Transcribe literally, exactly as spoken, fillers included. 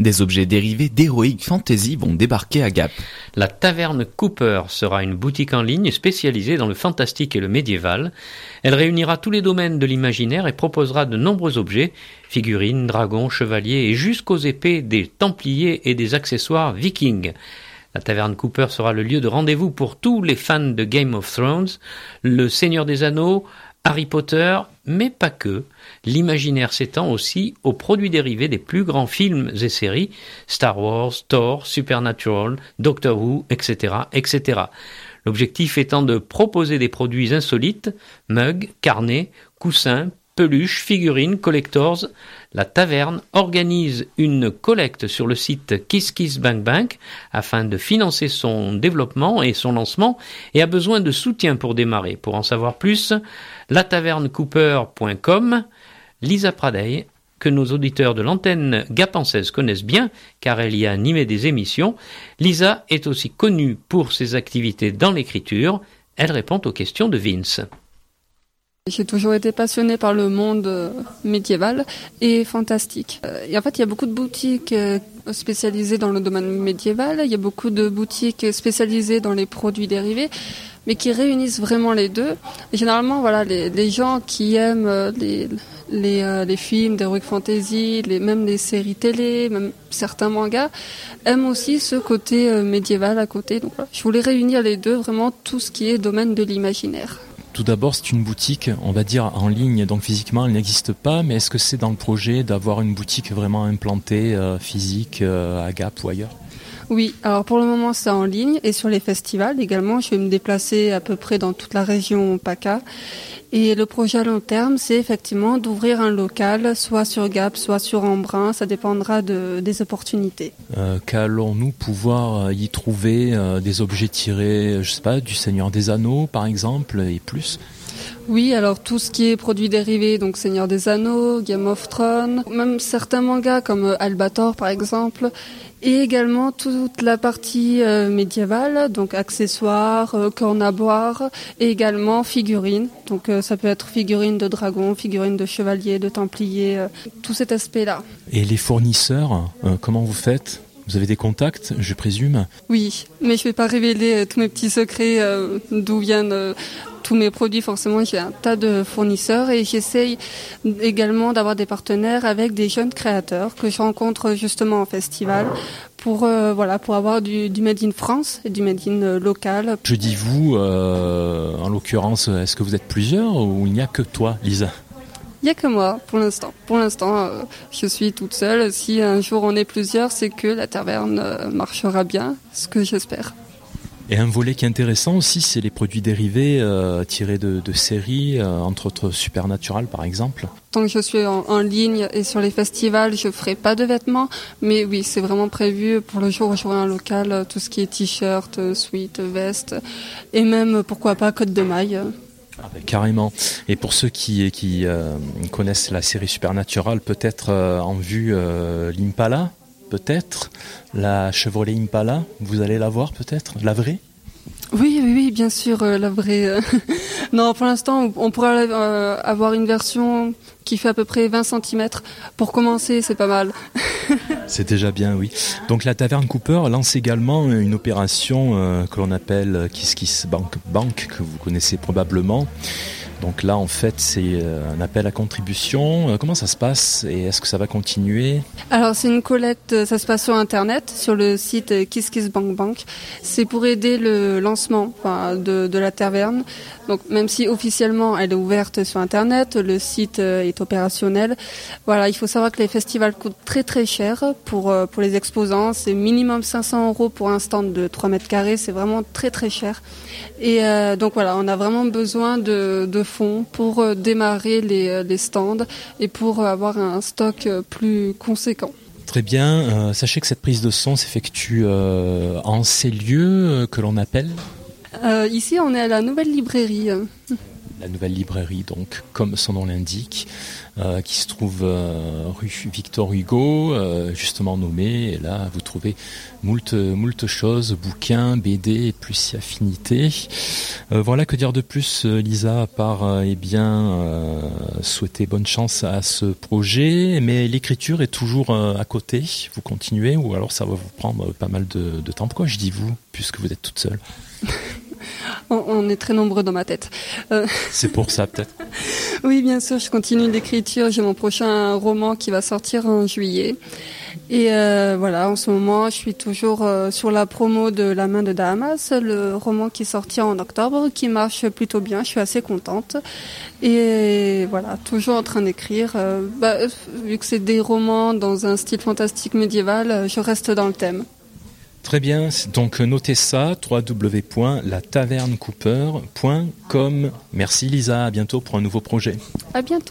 Des objets dérivés d'Heroic Fantasy vont débarquer à Gap. La Taverne Cooper sera une boutique en ligne spécialisée dans le fantastique et le médiéval. Elle réunira tous les domaines de l'imaginaire et proposera de nombreux objets, figurines, dragons, chevaliers et jusqu'aux épées des Templiers et des accessoires vikings. La Taverne Cooper sera le lieu de rendez-vous pour tous les fans de Game of Thrones, Le Seigneur des Anneaux, Harry Potter, mais pas que. L'imaginaire s'étend aussi aux produits dérivés des plus grands films et séries, Star Wars, Thor, Supernatural, Doctor Who, et cetera, et cetera. L'objectif étant de proposer des produits insolites, mugs, carnets, coussins, peluches, figurines, collectors. La taverne organise une collecte sur le site KissKissBankBank afin de financer son développement et son lancement et a besoin de soutien pour démarrer. Pour en savoir plus, la taverne cooper point com. Lisa Pradey, que nos auditeurs de l'antenne gapençaise connaissent bien car elle y a animé des émissions. Lisa est aussi connue pour ses activités dans l'écriture. Elle répond aux questions de Vince. J'ai toujours été passionnée par le monde médiéval et fantastique. Et en fait, il y a beaucoup de boutiques spécialisées dans le domaine médiéval, il y a beaucoup de boutiques spécialisées dans les produits dérivés, mais qui réunissent vraiment les deux. Et généralement, voilà, les, les gens qui aiment les, les, les films d'heroic fantasy, les, même les séries télé, même certains mangas, aiment aussi ce côté médiéval à côté. Donc, voilà, je voulais réunir les deux, vraiment tout ce qui est domaine de l'imaginaire. Tout d'abord, c'est une boutique, on va dire, en ligne, donc physiquement, elle n'existe pas, mais est-ce que c'est dans le projet d'avoir une boutique vraiment implantée, euh, physique, euh, à Gap ou ailleurs ? Oui, alors pour le moment, c'est en ligne et sur les festivals également. Je vais me déplacer à peu près dans toute la région PACA. Et le projet à long terme, c'est effectivement d'ouvrir un local, soit sur Gap, soit sur Embrun, ça dépendra de, des opportunités. Euh, qu'allons-nous pouvoir y trouver euh, des objets tirés, je sais pas, du Seigneur des Anneaux par exemple, et plus ? Oui, alors tout ce qui est produits dérivés, donc Seigneur des Anneaux, Game of Thrones, même certains mangas comme Albator par exemple, et également toute la partie euh, médiévale, donc accessoires, euh, cornes à boire, et également figurines. Donc euh, ça peut être figurines de dragons, figurines de chevaliers, de templiers, euh, tout cet aspect-là. Et les fournisseurs, euh, comment vous faites ? Vous avez des contacts, je présume ? Oui, mais je ne vais pas révéler euh, tous mes petits secrets, euh, d'où viennent euh, tous mes produits. Forcément, j'ai un tas de fournisseurs et j'essaye également d'avoir des partenaires avec des jeunes créateurs que je rencontre justement en festival pour, euh, voilà, pour avoir du, du Made in France et du Made in euh, local. Je dis vous, euh, en l'occurrence, est-ce que vous êtes plusieurs ou il n'y a que toi, Lisa ? Il n'y a que moi, pour l'instant. Pour l'instant, euh, je suis toute seule. Si un jour on est plusieurs, c'est que la taverne euh, marchera bien, ce que j'espère. Et un volet qui est intéressant aussi, c'est les produits dérivés euh, tirés de, de séries, euh, entre autres Supernatural par exemple. Tant que je suis en, en ligne et sur les festivals, je ne ferai pas de vêtements. Mais oui, c'est vraiment prévu pour le jour où j'aurai un local, tout ce qui est t-shirt, sweat, veste, et même, pourquoi pas, côte de maille. Ah ben, carrément. Et pour ceux qui, qui euh, connaissent la série Supernatural, peut-être euh, en vue euh, l'Impala, peut-être la Chevrolet Impala, vous allez la voir peut-être, la vraie ? Oui, oui, oui, bien sûr, euh, la vraie. Euh... non, pour l'instant, on pourra euh, avoir une version qui fait à peu près vingt centimètres. Pour commencer, c'est pas mal. C'est déjà bien, oui. Donc la Taverne Cooper lance également une opération euh, que l'on appelle KissKissBankBank, que vous connaissez probablement. Donc là, en fait, c'est un appel à contribution. Comment ça se passe et est-ce que ça va continuer ? Alors, c'est une collecte, ça se passe sur Internet, sur le site KissKissBankBank. C'est pour aider le lancement enfin, de, de la taverne. Donc, même si officiellement elle est ouverte sur Internet, le site est opérationnel. Voilà, il faut savoir que les festivals coûtent très très cher pour, pour les exposants. C'est minimum cinq cents euros pour un stand de trois mètres carrés. C'est vraiment très très cher. Et euh, donc voilà, on a vraiment besoin de, de fonds pour démarrer les, les stands et pour avoir un stock plus conséquent. Très bien. Euh, sachez que cette prise de son s'effectue euh, en ces lieux euh, que l'on appelle euh, Ici, on est à la Nouvelle Librairie. La nouvelle librairie, donc, comme son nom l'indique, euh, qui se trouve euh, rue Victor Hugo, euh, justement nommée. Et là, vous trouvez moult, moult choses, bouquins, B D, plus si affinité. Euh, voilà, que dire de plus, Lisa, à part euh, eh bien, euh, souhaiter bonne chance à ce projet. Mais l'écriture est toujours euh, à côté. Vous continuez, ou alors ça va vous prendre pas mal de, de temps. Pourquoi je dis vous, puisque vous êtes toute seule? On est très nombreux dans ma tête. Euh... C'est pour ça, peut-être. Oui, bien sûr, je continue l'écriture. J'ai mon prochain roman qui va sortir en juillet. Et euh, voilà, en ce moment, je suis toujours euh, sur la promo de La main de Damas, le roman qui est sorti en octobre, qui marche plutôt bien. Je suis assez contente. Et voilà, toujours en train d'écrire. Euh, bah, vu que c'est des romans dans un style fantastique médiéval, je reste dans le thème. Très bien, donc notez ça, w w w point la taverne cooper point com. Merci Lisa, à bientôt pour un nouveau projet. À bientôt.